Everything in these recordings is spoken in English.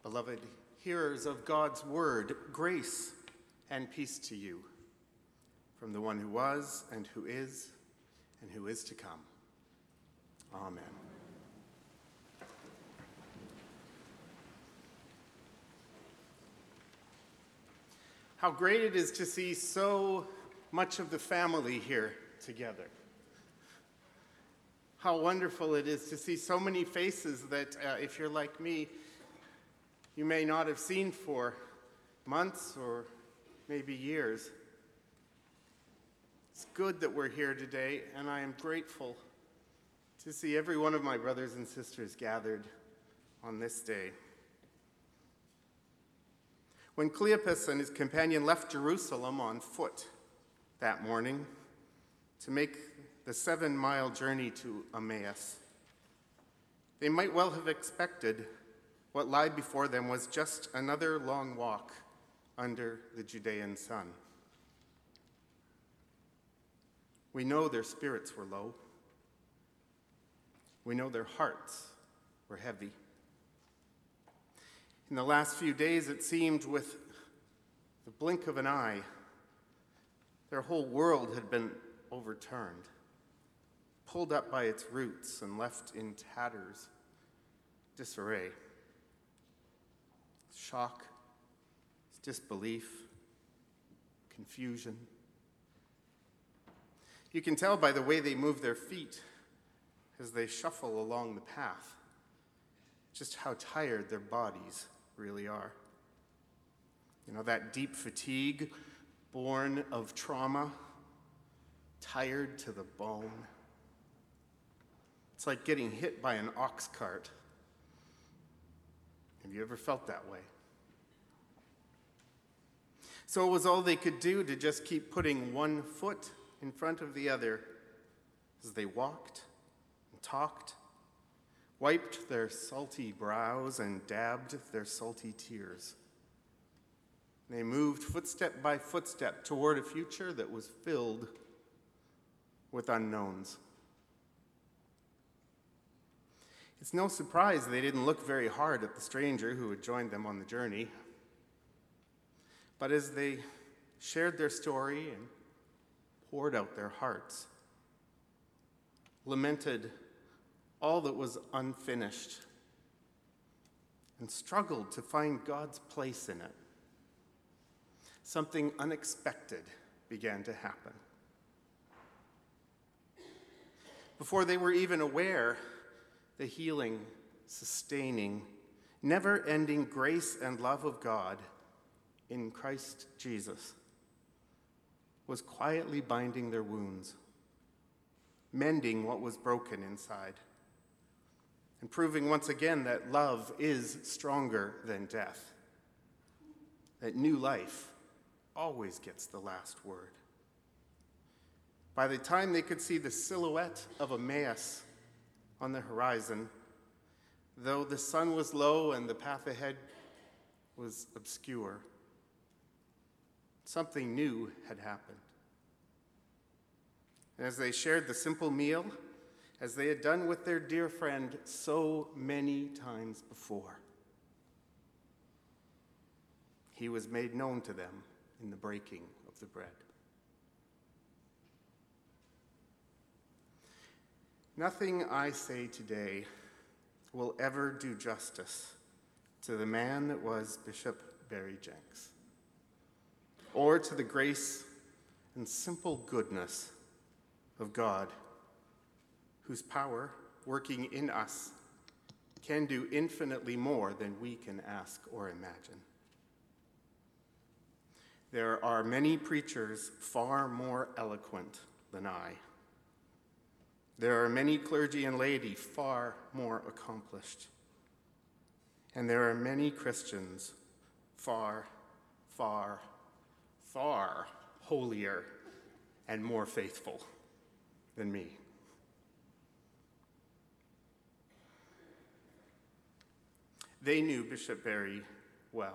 Beloved hearers of God's word, grace and peace to you from the one who was and who is to come. Amen. How great it is to see so much of the family here together. How wonderful it is to see so many faces that, if you're like me, you may not have seen for months or maybe years. It's good that we're here today, and I am grateful to see every one of my brothers and sisters gathered on this day. When Cleopas and his companion left Jerusalem on foot that morning to make the 7-mile journey to Emmaus, they might well have expected what lay before them was just another long walk under the Judean sun. We know their spirits were low. We know their hearts were heavy. In the last few days, it seemed with the blink of an eye, their whole world had been overturned, pulled up by its roots and left in tatters, disarray. Shock, disbelief, confusion. You can tell by the way they move their feet as they shuffle along the path just how tired their bodies really are. You know, that deep fatigue born of trauma, tired to the bone. It's like getting hit by an ox cart. Have you ever felt that way? So it was all they could do to just keep putting one foot in front of the other as they walked and talked, wiped their salty brows and dabbed their salty tears. They moved footstep by footstep toward a future that was filled with unknowns. It's no surprise they didn't look very hard at the stranger who had joined them on the journey. But as they shared their story and poured out their hearts, lamented all that was unfinished, and struggled to find God's place in it, something unexpected began to happen. Before they were even aware, the healing, sustaining, never-ending grace and love of God in Christ Jesus was quietly binding their wounds, mending what was broken inside, and proving once again that love is stronger than death, that new life always gets the last word. By the time they could see the silhouette of Emmaus on the horizon, though the sun was low and the path ahead was obscure, something new had happened. And as they shared the simple meal, as they had done with their dear friend so many times before, he was made known to them in the breaking of the bread. Nothing I say today will ever do justice to the man that was Bishop Barry Jenks, or to the grace and simple goodness of God, whose power, working in us, can do infinitely more than we can ask or imagine. There are many preachers far more eloquent than I. There are many clergy and laity far more accomplished. And there are many Christians far, far, far holier and more faithful than me. They knew Bishop Barry well.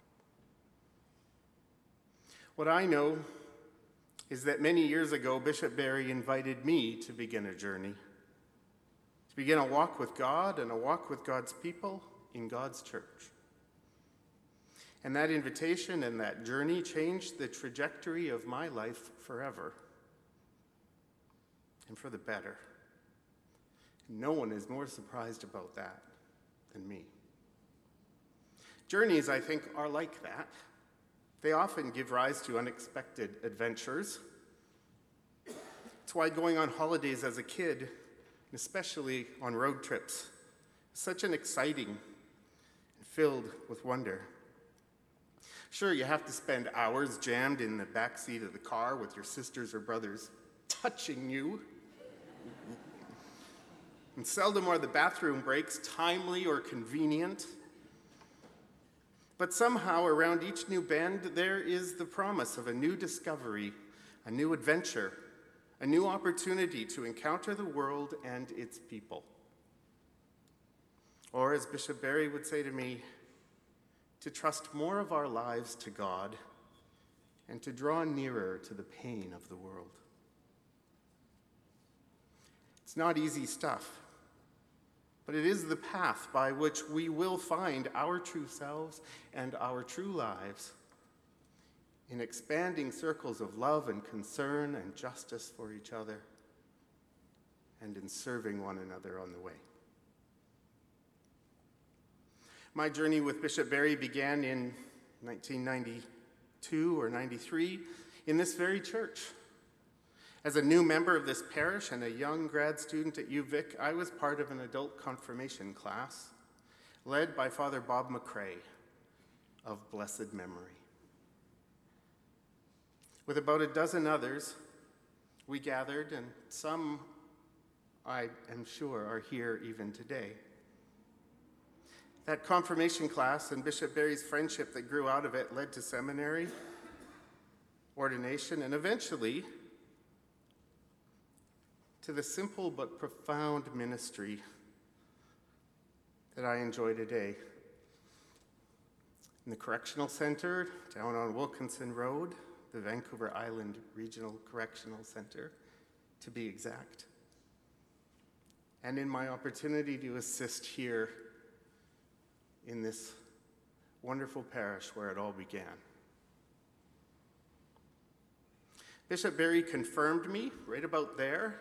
What I know is that many years ago, Bishop Barry invited me to begin a journey, to begin a walk with God and a walk with God's people in God's church. And that invitation and that journey changed the trajectory of my life forever, and for the better. No one is more surprised about that than me. Journeys, I think, are like that. They often give rise to unexpected adventures. It's why going on holidays as a kid, especially on road trips, is such an exciting and filled with wonder. Sure, you have to spend hours jammed in the back seat of the car with your sisters or brothers touching you. And seldom are the bathroom breaks timely or convenient. But somehow around each new bend, there is the promise of a new discovery, a new adventure, a new opportunity to encounter the world and its people. Or as Bishop Barry would say to me, to trust more of our lives to God and to draw nearer to the pain of the world. It's not easy stuff, but it is the path by which we will find our true selves and our true lives in expanding circles of love and concern and justice for each other, and in serving one another on the way. My journey with Bishop Barry began in 1992 or 93 in this very church. As a new member of this parish and a young grad student at UVic, I was part of an adult confirmation class led by Father Bob McRae of blessed memory. With about a dozen others, we gathered, and some, I am sure, are here even today. That confirmation class and Bishop Barry's friendship that grew out of it led to seminary, ordination, and eventually to the simple but profound ministry that I enjoy today. In the Correctional Center down on Wilkinson Road, the Vancouver Island Regional Correctional Center, to be exact. And in my opportunity to assist here in this wonderful parish where it all began. Bishop Barry confirmed me right about there.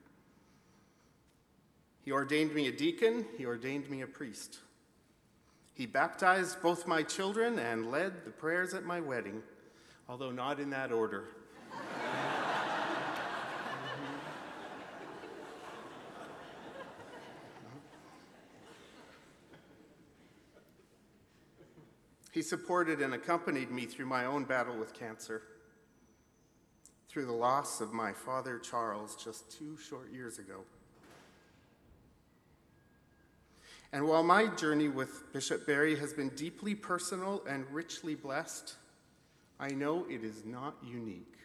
He ordained me a deacon, he ordained me a priest. He baptized both my children and led the prayers at my wedding, although not in that order. He supported and accompanied me through my own battle with cancer, through the loss of my father, Charles, just 2 short years ago. And while my journey with Bishop Barry has been deeply personal and richly blessed, I know it is not unique.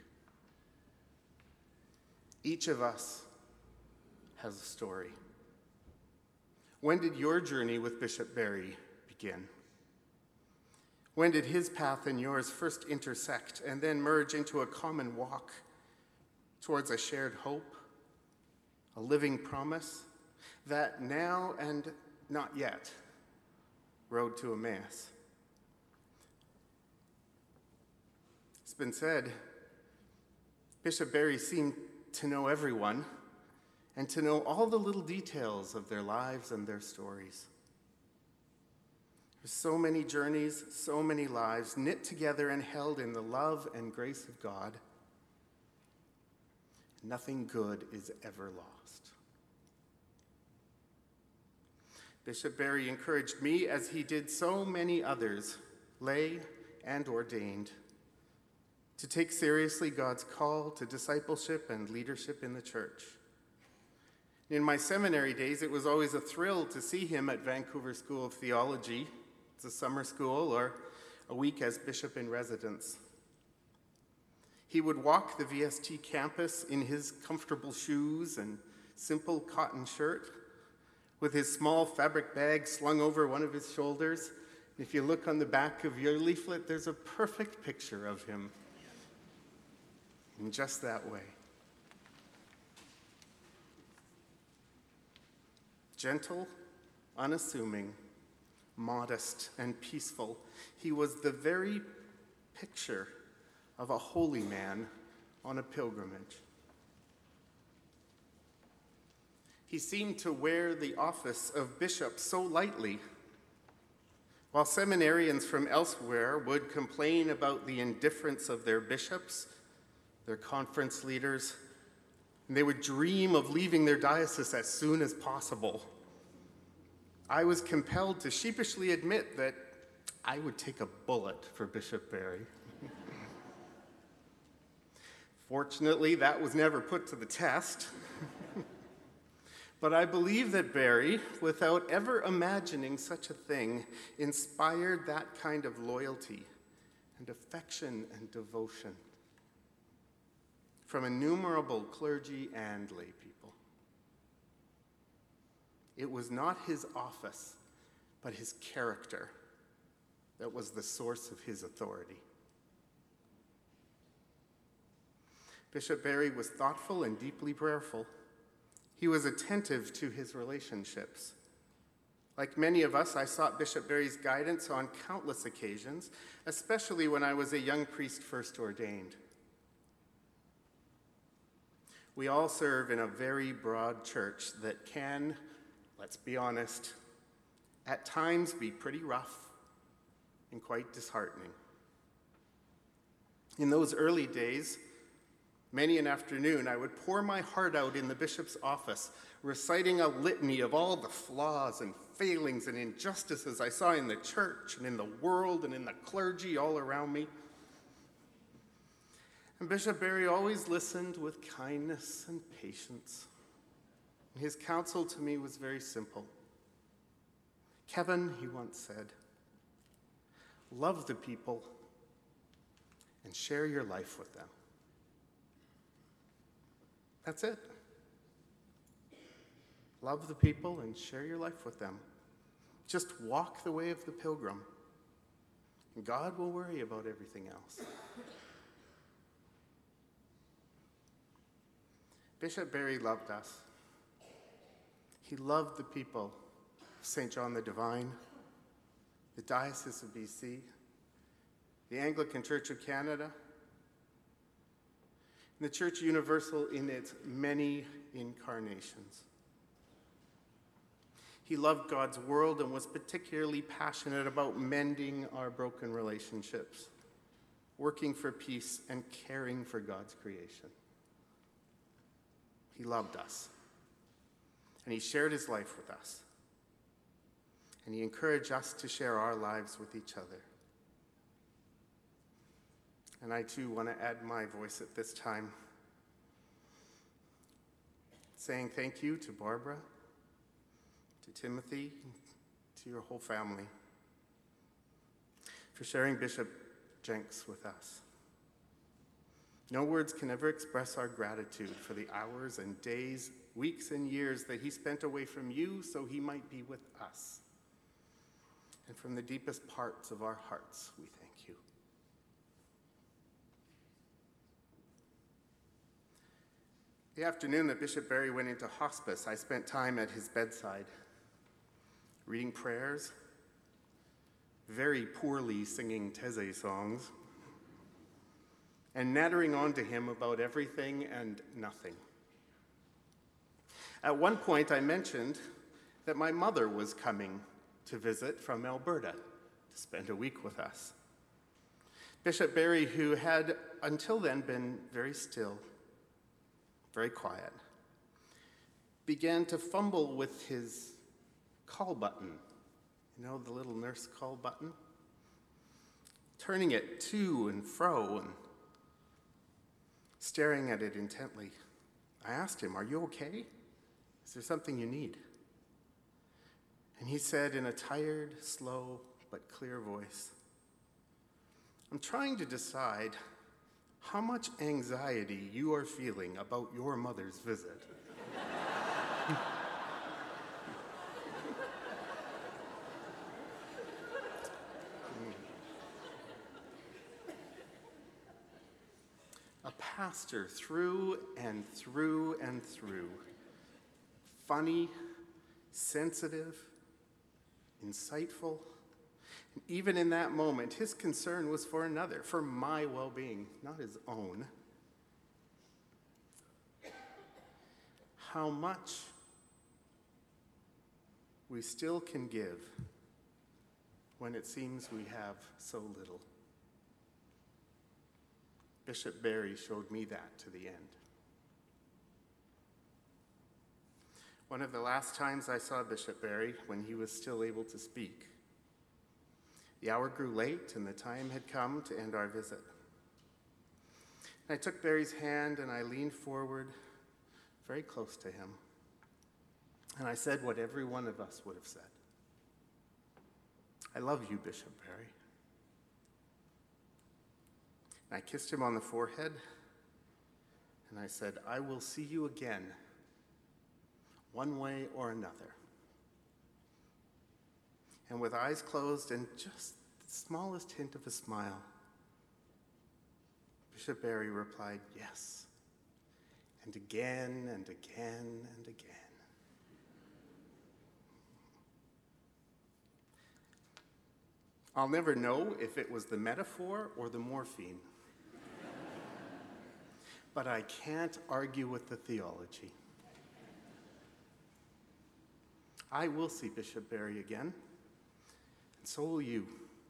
Each of us has a story. When did your journey with Bishop Barry begin? When did his path and yours first intersect and then merge into a common walk towards a shared hope, a living promise, that now and not yet road to Emmaus? It's been said, Bishop Barry seemed to know everyone and to know all the little details of their lives and their stories. There's so many journeys, so many lives knit together and held in the love and grace of God. Nothing good is ever lost. Bishop Barry encouraged me, as he did so many others, lay and ordained, to take seriously God's call to discipleship and leadership in the church. In my seminary days, it was always a thrill to see him at Vancouver School of Theology. It's a summer school or a week as bishop in residence. He would walk the VST campus in his comfortable shoes and simple cotton shirt, with his small fabric bag slung over one of his shoulders. If you look on the back of your leaflet, there's a perfect picture of him in just that way. Gentle, unassuming, modest, and peaceful. He was the very picture of a holy man on a pilgrimage. He seemed to wear the office of bishop so lightly. While seminarians from elsewhere would complain about the indifference of their bishops, their conference leaders, and they would dream of leaving their diocese as soon as possible, I was compelled to sheepishly admit that I would take a bullet for Bishop Barry. Fortunately, that was never put to the test. But I believe that Barry, without ever imagining such a thing, inspired that kind of loyalty and affection and devotion from innumerable clergy and lay people. It was not his office, but his character that was the source of his authority. Bishop Barry was thoughtful and deeply prayerful. He was attentive to his relationships. Like many of us, I sought Bishop Barry's guidance on countless occasions, especially when I was a young priest first ordained. We all serve in a very broad church that can, let's be honest, at times be pretty rough and quite disheartening. In those early days, many an afternoon, I would pour my heart out in the bishop's office, reciting a litany of all the flaws and failings and injustices I saw in the church and in the world and in the clergy all around me. And Bishop Barry always listened with kindness and patience. His counsel to me was very simple. Kevin, he once said, love the people and share your life with them. That's it. Love the people and share your life with them. Just walk the way of the pilgrim, and God will worry about everything else. Bishop Barry loved us. He loved the people of St. John the Divine, the Diocese of BC, the Anglican Church of Canada, and the Church Universal in its many incarnations. He loved God's world and was particularly passionate about mending our broken relationships, working for peace, and caring for God's creation. He loved us, and he shared his life with us, and he encouraged us to share our lives with each other. And I too want to add my voice at this time, saying thank you to Barbara, to Timothy, to your whole family, for sharing Bishop Jenks with us. No words can ever express our gratitude for the hours and days, weeks and years that he spent away from you so he might be with us. And from the deepest parts of our hearts, we thank you. The afternoon that Bishop Barry went into hospice, I spent time at his bedside, reading prayers, very poorly singing Taizé songs, and nattering on to him about everything and nothing. At one point, I mentioned that my mother was coming to visit from Alberta to spend a week with us. Bishop Barry, who had until then been very still, very quiet, began to fumble with his call button. You know, the little nurse call button? Turning it to and fro and staring at it intently. I asked him, "Are you okay? Is there something you need?" And he said in a tired, slow, but clear voice, "I'm trying to decide how much anxiety you are feeling about your mother's visit." A pastor through and through and through, funny, sensitive, insightful. And even in that moment, his concern was for another, for my well-being, not his own. How much we still can give when it seems we have so little. Bishop Barry showed me that to the end. One of the last times I saw Bishop Barry, when he was still able to speak, the hour grew late and the time had come to end our visit. I took Barry's hand and I leaned forward very close to him. And I said what every one of us would have said. I love you, Bishop Barry. And I kissed him on the forehead, and I said, I will see you again, one way or another. And with eyes closed and just the smallest hint of a smile, Bishop Barry replied, yes, and again and again and again. I'll never know if it was the metaphor or the morphine. But I can't argue with the theology. I will see Bishop Barry again, and so will you.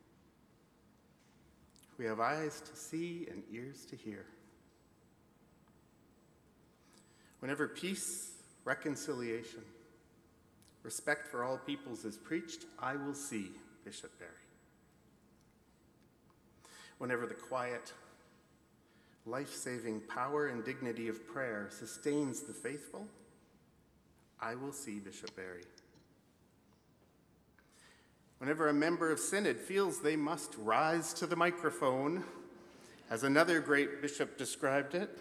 We have eyes to see and ears to hear. Whenever peace, reconciliation, respect for all peoples is preached, I will see Bishop Barry. Whenever the quiet, life-saving power and dignity of prayer sustains the faithful, I will see Bishop Barry. Whenever a member of Synod feels they must rise to the microphone, as another great bishop described it,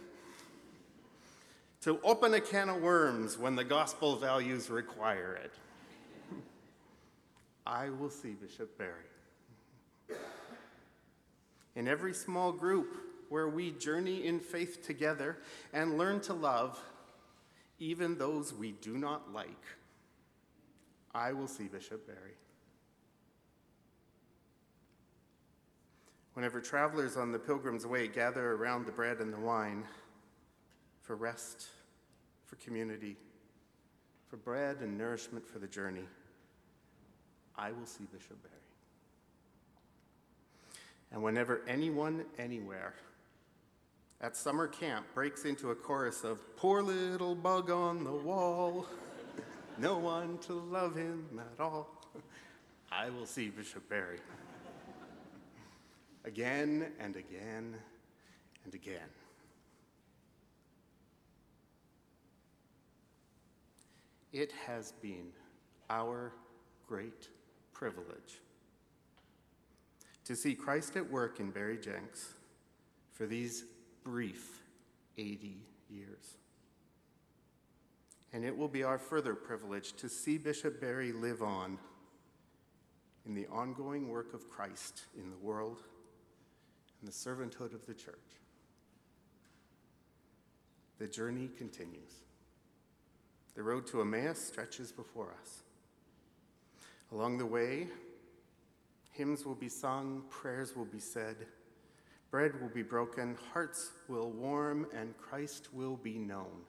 to open a can of worms when the gospel values require it, I will see Bishop Barry. In every small group where we journey in faith together and learn to love even those we do not like, I will see Bishop Barry. Whenever travelers on the Pilgrim's Way gather around the bread and the wine for rest, for community, for bread and nourishment for the journey, I will see Bishop Barry. And whenever anyone, anywhere, at summer camp breaks into a chorus of poor little bug on the wall, no one to love him at all, I will see Bishop Barry. Again and again and again. It has been our great privilege to see Christ at work in Barry Jenks for these brief 80 years. And it will be our further privilege to see Bishop Barry live on in the ongoing work of Christ in the world and the servanthood of the church. The journey continues. The road to Emmaus stretches before us. Along the way, hymns will be sung, prayers will be said, bread will be broken, hearts will warm, and Christ will be known.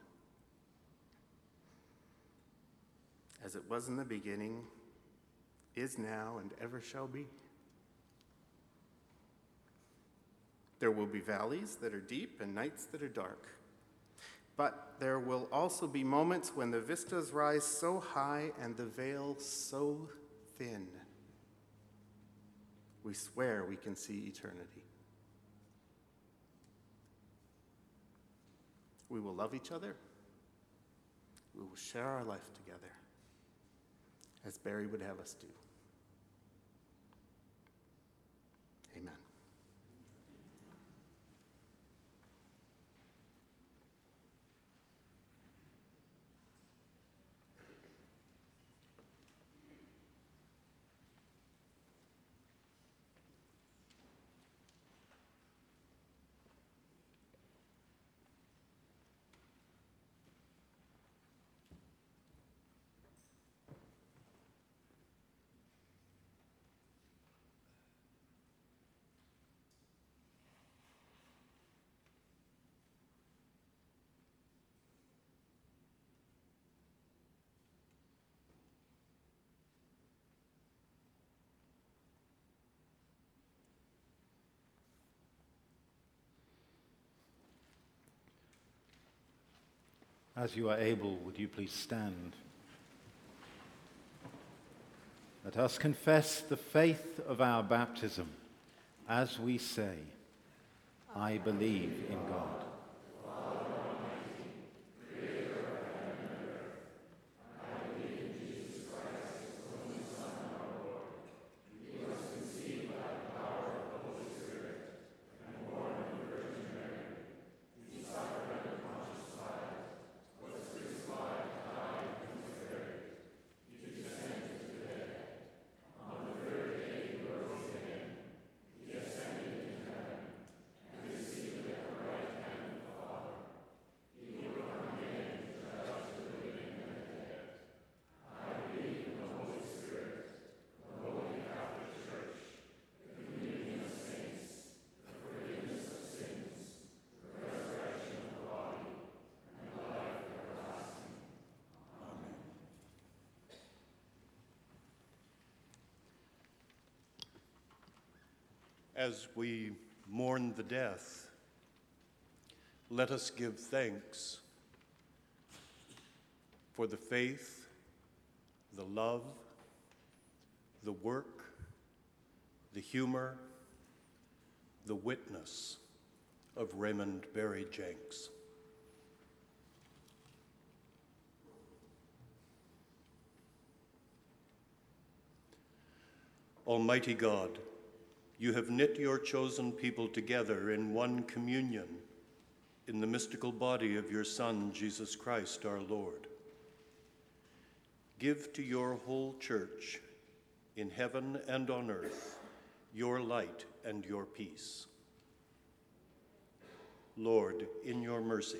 As it was in the beginning, is now, and ever shall be. There will be valleys that are deep and nights that are dark. But there will also be moments when the vistas rise so high and the veil so thin. We swear we can see eternity. We will love each other. We will share our life together, as Barry would have us do. Amen. As you are able, would you please stand? Let us confess the faith of our baptism as we say, I believe in God. As we mourn the death, let us give thanks for the faith, the love, the work, the humor, the witness of Raymond Barry Jenks. Almighty God, you have knit your chosen people together in one communion in the mystical body of your Son, Jesus Christ, our Lord. Give to your whole church in heaven and on earth your light and your peace. Lord, in your mercy,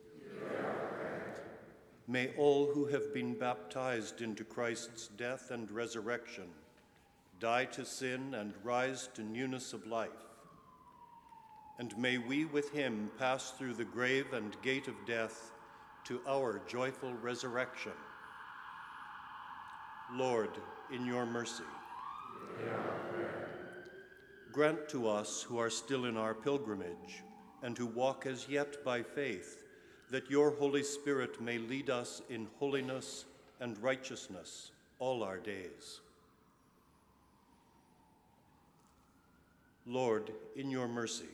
may all who have been baptized into Christ's death and resurrection die to sin and rise to newness of life. And may we with him pass through the grave and gate of death to our joyful resurrection. Lord, in your mercy, grant to us who are still in our pilgrimage and who walk as yet by faith, that your Holy Spirit may lead us in holiness and righteousness all our days. Lord, in your mercy,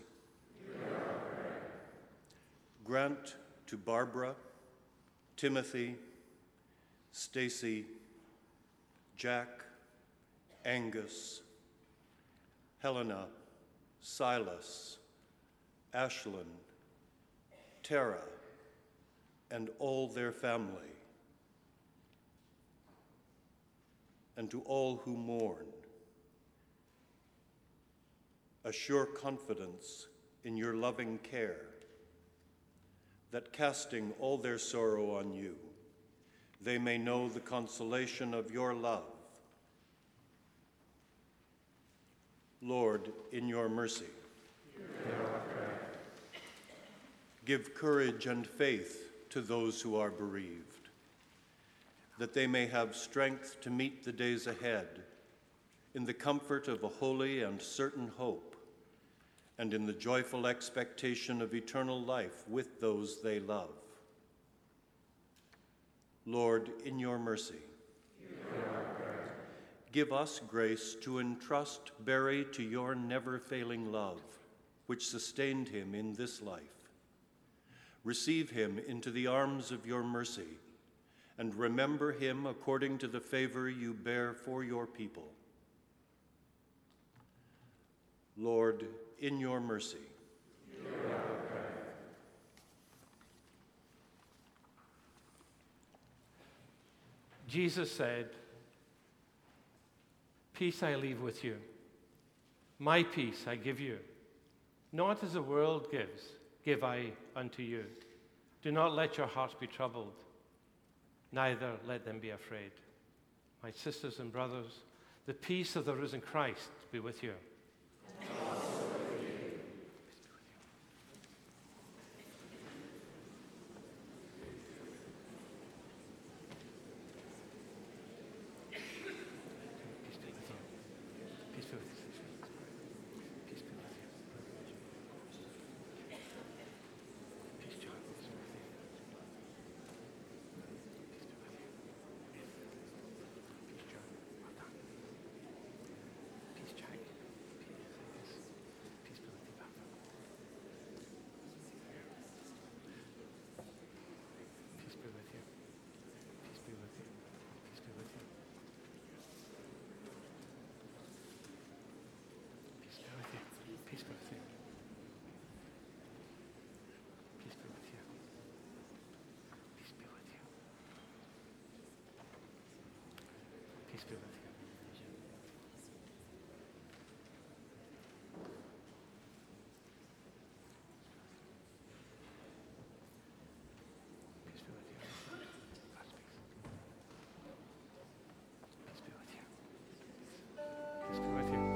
grant to Barbara, Timothy, Stacy, Jack, Angus, Helena, Silas, Ashlyn, Tara, and all their family, and to all who mourn, a sure confidence in your loving care, that casting all their sorrow on you, they may know the consolation of your love. Lord, in your mercy, give courage and faith to those who are bereaved, that they may have strength to meet the days ahead in the comfort of a holy and certain hope, and in the joyful expectation of eternal life with those they love. Lord, in your mercy, give us grace to entrust Barry to your never-failing love, which sustained him in this life. Receive him into the arms of your mercy, and remember him according to the favor you bear for your people. Lord, in your mercy, Jesus said, "Peace I leave with you. My peace I give you. Not as the world gives, give I unto you. Do not let your hearts be troubled, neither let them be afraid." My sisters and brothers, the peace of the risen Christ be with you. be with you.